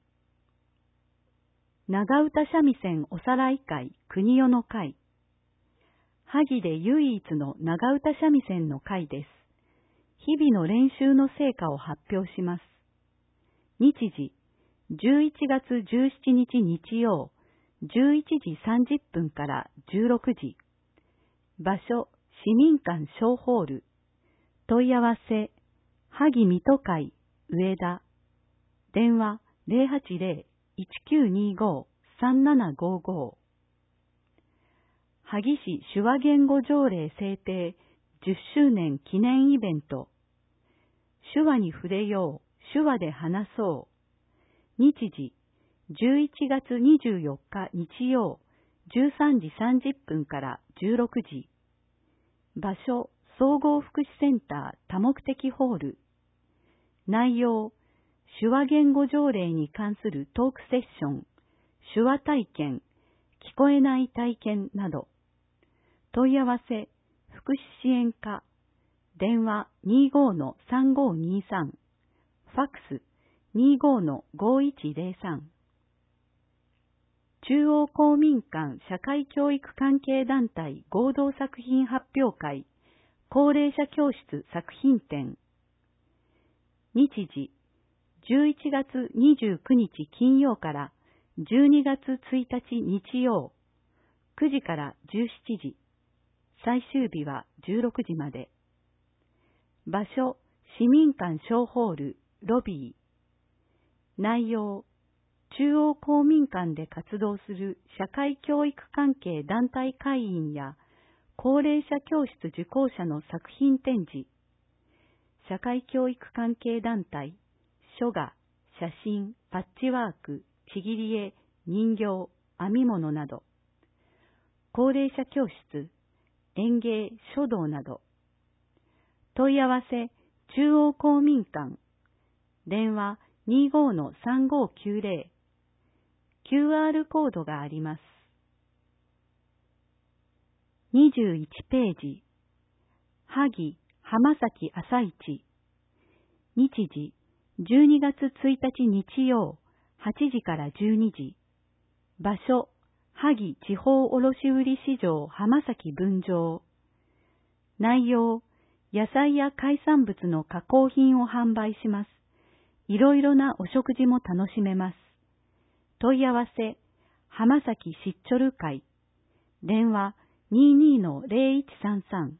長唄三味線おさらい会国代の会。萩で唯一の長唄三味線の会です。日々の練習の成果を発表します。日時、じゅういちがつじゅうしちにち日曜、じゅういちじさんじゅっぷんからじゅうろくじ。場所、市民館小ホール。問い合わせ、萩水戸会上田。電話ゼロはちゼロ いちきゅうにご さんななごご。萩市手話言語条例制定じゅっしゅうねん記念イベント。手話に触れよう、手話で話そう。日時、じゅういちがつにじゅうよっか日曜、じゅうさんじさんじゅっぷんからじゅうろくじ。場所、総合福祉センター多目的ホール。内容、手話言語条例に関するトークセッション、手話体験、聞こえない体験など。問い合わせ、福祉支援課。電話にじゅうごのさんごにさん。ファックスにじゅうごのごいちゼロさん。中央公民館社会教育関係団体合同作品発表会高齢者教室作品展。日時、じゅういちがつにじゅうくにち金曜からじゅうにがつついたち日曜、くじからじゅうしちじ。最終日はじゅうろくじまで。場所、市民館小ホール、ロビー。内容、中央公民館で活動する社会教育関係団体会員や高齢者教室受講者の作品展示。社会教育関係団体、書画、写真、パッチワーク、ちぎり絵、人形、編み物など。高齢者教室、園芸、書道など。問い合わせ、中央公民館。電話にじゅうごのさんごきゅうゼロ。キューアール コードがあります。にじゅういちページ。萩、浜崎朝市。日時、じゅうにがつついたち日曜、はちじからじゅうにじ。場所、萩地方卸売市場浜崎分場。内容、野菜や海産物の加工品を販売します。いろいろなお食事も楽しめます。問い合わせ、 浜崎しっちょる会。電話 にじゅうにのゼロいちさんさん。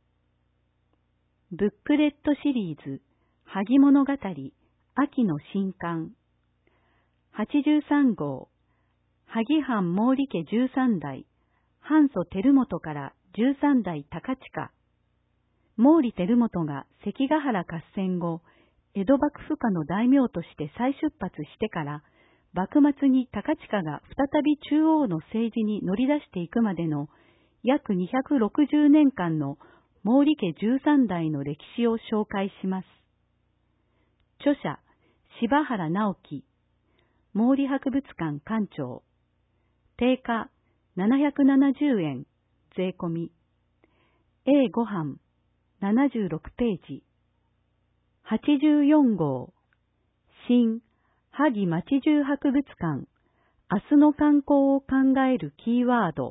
ブックレットシリーズ、萩物語、秋の新刊。はちじゅうさん号、萩藩毛利家じゅうさんだい、藩祖輝元からじゅうさんだい高近。毛利輝元が関ヶ原合戦後、江戸幕府下の大名として再出発してから、幕末に高近が再び中央の政治に乗り出していくまでの約にひゃくろくじゅうねんかんの毛利家じゅうさんだいの歴史を紹介します。著者、柴原直樹、毛利博物館館長。定価ななひゃくななじゅうえん、税込み。エーご 版、ななじゅうろくページ。はちじゅうよん号、新、萩町中博物館、明日の観光を考えるキーワード。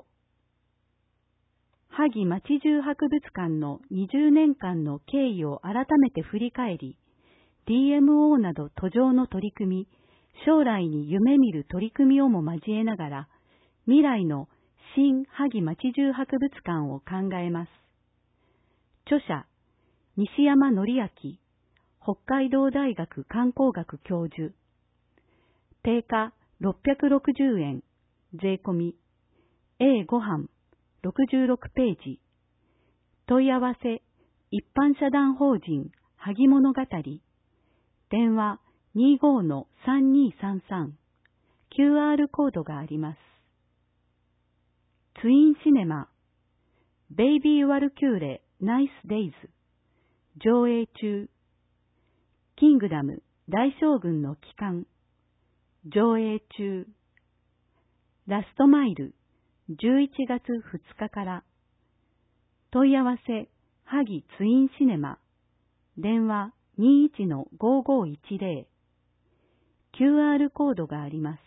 萩町中博物館のにじゅうねんかんの経緯を改めて振り返り、ディーエムオー など途上の取り組み、将来に夢見る取り組みをも交えながら、未来の新萩町中博物館を考えます。著者、西山則明、北海道大学観光学教授。定価ろっぴゃくろくじゅうえん、税込み。エーご 版、ろくじゅうろくページ。問い合わせ、一般社団法人、萩物語。電話 にじゅうごのさんにーさんさん。キューアール コードがあります。ツインシネマ、ベイビーワルキューレ、ナイスデイズ。上映中。キングダム、大将軍の帰還。上映中。ラストマイル、じゅういちがつふつかから。問い合わせ、萩ツインシネマ。電話 にじゅういちのごーごーいちゼロ。キューアール コードがあります。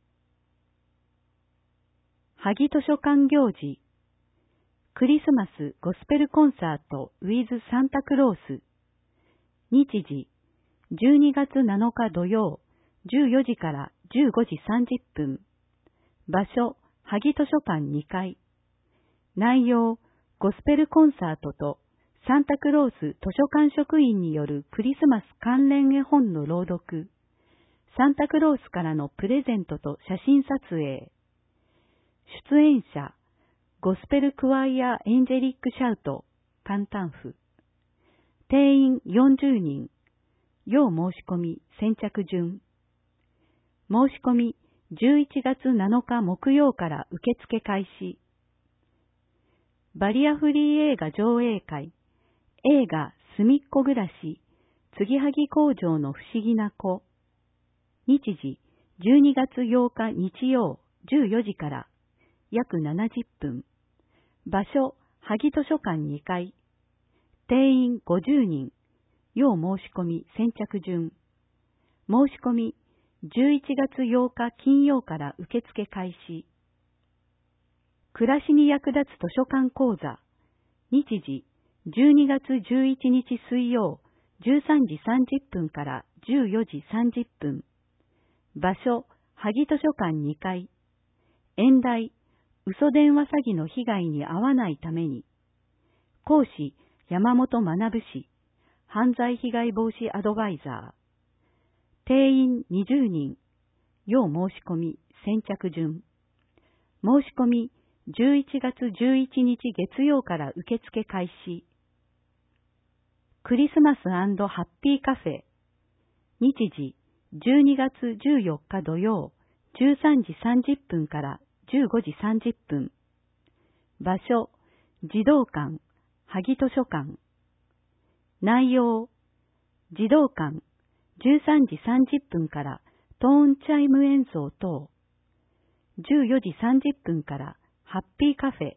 萩図書館行事。クリスマスゴスペルコンサート with サンタクロース。日時、じゅうにがつなのか土曜、じゅうよじからじゅうごじさんじゅっぷん。場所、萩図書館にかい。内容、ゴスペルコンサートとサンタクロース図書館職員によるクリスマス関連絵本の朗読。サンタクロースからのプレゼントと写真撮影。出演者、ゴスペルクワイアエンジェリックシャウト、簡単譜。定員よんじゅうにん。要申し込み先着順。申し込みじゅういちがつなのか木曜から受付開始。バリアフリー映画上映会。映画すみっこ暮らし、継ぎはぎ工場の不思議な子。日時じゅうにがつようか日曜じゅうよじから約ななじゅっぷん。場所、萩図書館にかい。定員ごじゅうにん。要申し込み先着順。申し込みじゅういちがつようか金曜から受付開始。暮らしに役立つ図書館講座。日時じゅうにがつじゅういちにち水曜じゅうさんじさんじゅっぷんからじゅうよじさんじゅっぷん。場所、萩図書館にかい。演題、嘘電話詐欺の被害に遭わないために。講師、山本学氏、犯罪被害防止アドバイザー。定員にじゅうにん。要申し込み先着順。申し込みじゅういちがつじゅういちにち月曜から受付開始。クリスマス&ハッピーカフェ。日時じゅうにがつじゅうよっか土曜じゅうさんじさんじゅっぷんからじゅうごじさんじゅっぷん。場所、児童館、萩図書館。内容、児童館、じゅうさんじさんじゅっぷんからトーンチャイム演奏等。じゅうよじさんじゅっぷんからハッピーカフェ。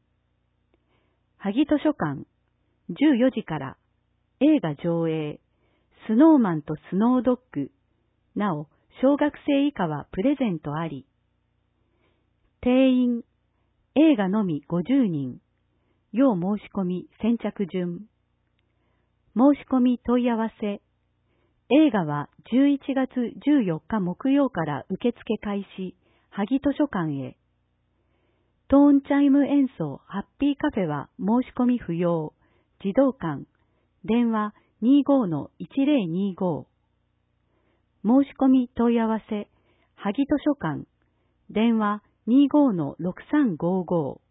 萩図書館、じゅうよじから映画上映、スノーマンとスノードッグ。なお、小学生以下はプレゼントあり。定員、映画のみごじゅうにん。要申し込み先着順。申し込み問い合わせ。映画はじゅういちがつじゅうよっか木曜から受付開始、 萩図書館へ。トーンチャイム演奏ハッピーカフェは申し込み不要。児童館。電話 にじゅうごのいちぜろにじゅうご。申し込み問い合わせ。萩図書館。電話 にじゅうごのろくさんごご。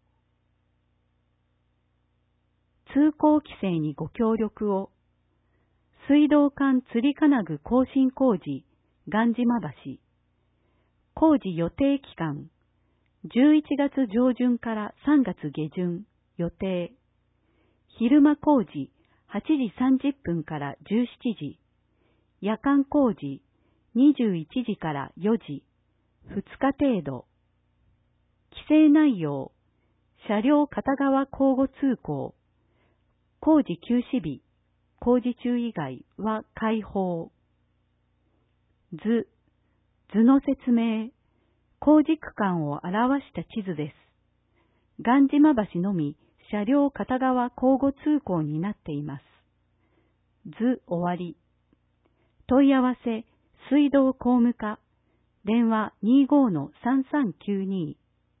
通行規制にご協力を。水道管つり金具更新工事、雁島橋。工事予定期間。じゅういちがつ上旬からさんがつ下旬予定。昼間工事はちじさんじゅっぷんからじゅうしちじ。夜間工事にじゅういちじからよじ。ふつか程度。規制内容。車両片側交互通行。工事休止日、工事中以外は開放。図、図の説明。工事区間を表した地図です。雁島橋のみ車両片側交互通行になっています。図終わり。問い合わせ、水道工務課。電話 にじゅうごのさんさんきゅうに。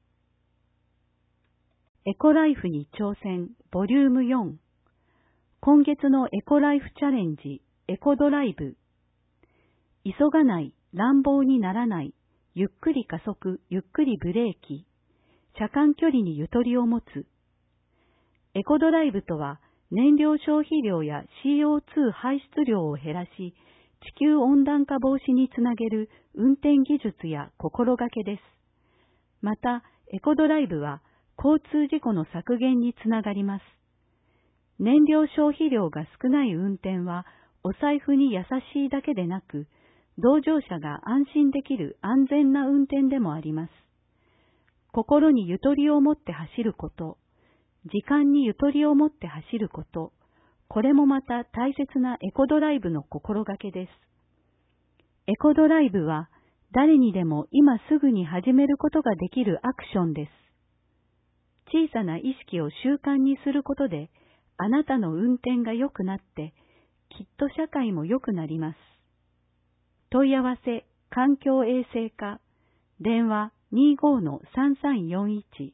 エコライフに挑戦ボリュームよん。今月のエコライフチャレンジ、エコドライブ。急がない、乱暴にならない、ゆっくり加速、ゆっくりブレーキ。車間距離にゆとりを持つ。エコドライブとは、燃料消費量や シーオーツー 排出量を減らし、地球温暖化防止につなげる運転技術や心がけです。また、エコドライブは、交通事故の削減につながります。燃料消費量が少ない運転はお財布に優しいだけでなく、同乗者が安心できる安全な運転でもあります。心にゆとりを持って走ること、時間にゆとりを持って走ること、これもまた大切なエコドライブの心がけです。エコドライブは誰にでも今すぐに始めることができるアクションです。小さな意識を習慣にすることで、あなたの運転が良くなって、きっと社会も良くなります。問い合わせ、環境衛生課、電話 にじゅうごのさんさんよんいち。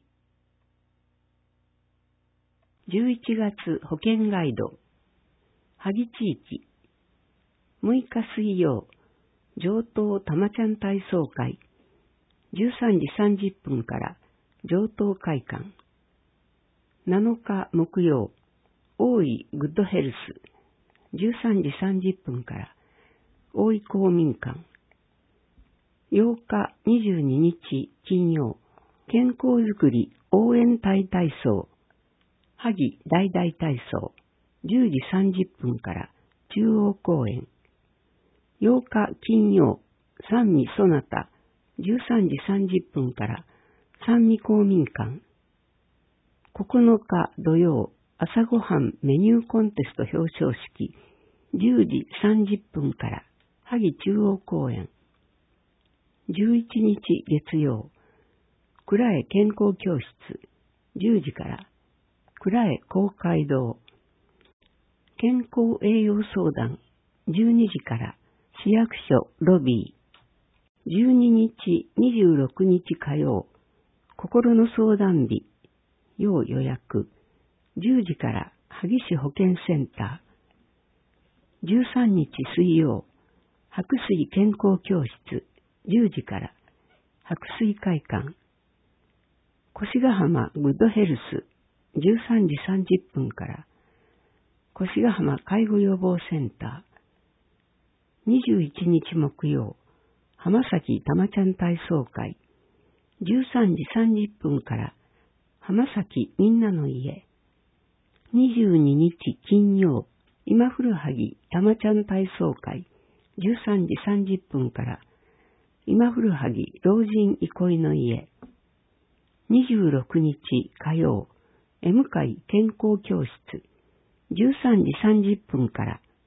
じゅういちがつ保健ガイド、萩地域、むいか水曜、上東たまちゃん体操会、じゅうさんじさんじゅっぷんから上東会館、なのか木曜、大井グッドヘルス、じゅうさんじさんじゅっぷんから大井公民館、ようかにじゅうににち金曜、健康づくり応援隊体操、萩大々体操、じゅうじさんじゅっぷんから中央公園、ようか金曜、三味そなた、じゅうさんじさんじゅっぷんから三味公民館、ここのか土曜、朝ごはんメニューコンテスト表彰式、じゅうじさんじゅっぷんから萩中央公園、じゅういちにち月曜、倉江健康教室、じゅうじから倉江公会堂、健康栄養相談、じゅうにじから市役所ロビー、じゅうににちにじゅうろくにち火曜、心の相談日、要予約、じゅうじから萩市保健センター、じゅうさんにち水曜、白水健康教室、じゅうじから白水会館、越ヶ浜グッドヘルス、じゅうさんじさんじゅっぷんから越ヶ浜介護予防センター、にじゅういちにち木曜、浜崎たまちゃん体操会、じゅうさんじさんじゅっぷんから浜崎みんなの家、にじゅうににち金曜、今古萩たまちゃん体操会、じゅうさんじさんじゅっぷんから今古萩老人憩いの家、にじゅうろくにち火曜、M 会健康教室、じゅうさんじさんじゅっぷんから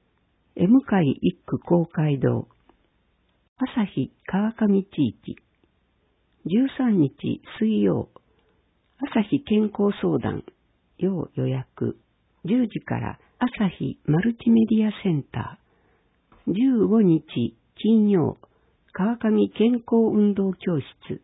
M 会一区公会堂、朝日川上地域、じゅうさんにち水曜、朝日健康相談、要予約、じゅうじから朝日マルチメディアセンター、じゅうごにち金曜、川上健康運動教室、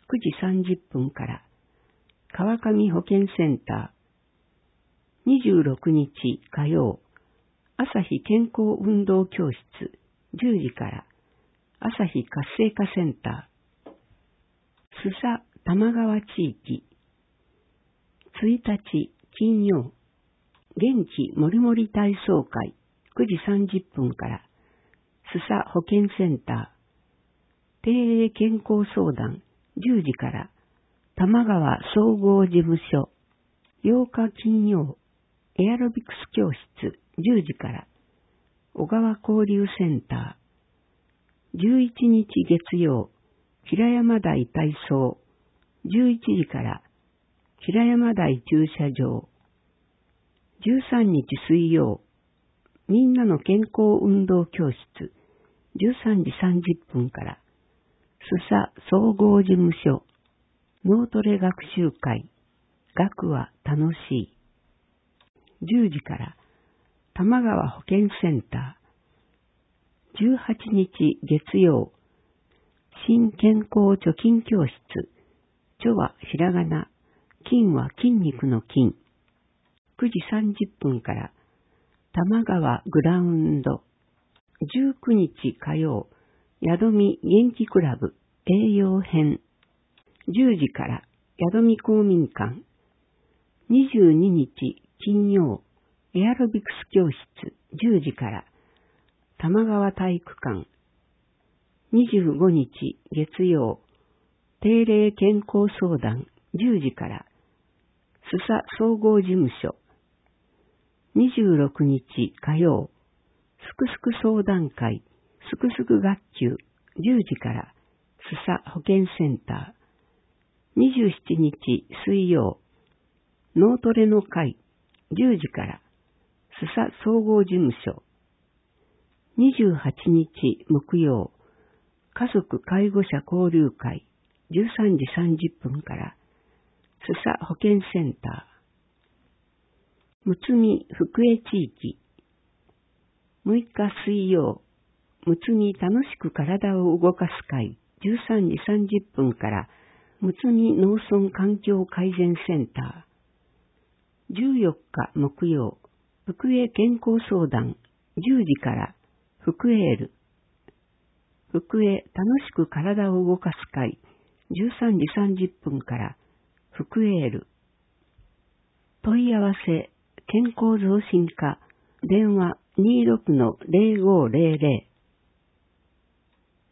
くじさんじゅっぷんから川上保健センター。にじゅうろくにち火曜、朝日健康運動教室じゅうじから朝日活性化センター。須佐玉川地域。ついたち金曜、現地もりもり体操会くじさんじゅっぷんから須佐保健センター。定例健康相談じゅうじから玉川総合事務所。ようか金曜、エアロビクス教室じゅうじから小川交流センター。じゅういちにち月曜、平山台体操じゅういちじから平山台駐車場。じゅうさんにち水曜、みんなの健康運動教室じゅうさんじさんじゅっぷんから須佐総合事務所。脳トレ学習会、学は楽しい。じゅうじから玉川保健センター。じゅうはちにち月曜、新健康貯金教室。貯はひらがな、筋は筋肉の筋。くじさんじゅっぷんから玉川グラウンド。じゅうくにち火曜、宿見元気クラブ栄養編。じゅうじから宿見公民館。にじゅうににち金曜、エアロビクス教室じゅうじから玉川体育館。にじゅうごにち月曜、定例健康相談じゅうじから須佐総合事務所。にじゅうろくにち火曜、すくすく相談会すくすく学級じゅうじから須佐保健センター。にじゅうしちにち水曜、脳トレの会じゅうじから須佐総合事務所。にじゅうはちにち木曜、家族介護者交流会じゅうさんじさんじゅっぷんから須佐保健センター。むつみ福江地域。むいか水曜、むつみ楽しく体を動かす会じゅうさんじさんじゅっぷんからむつみ農村環境改善センター。じゅうよっか木曜、福江健康相談じゅうじから福エール。福江楽しく体を動かす会じゅうさんじさんじゅっぷんから福エール。問い合わせ健康増進課電話 にじゅうろくのゼロごゼロゼロ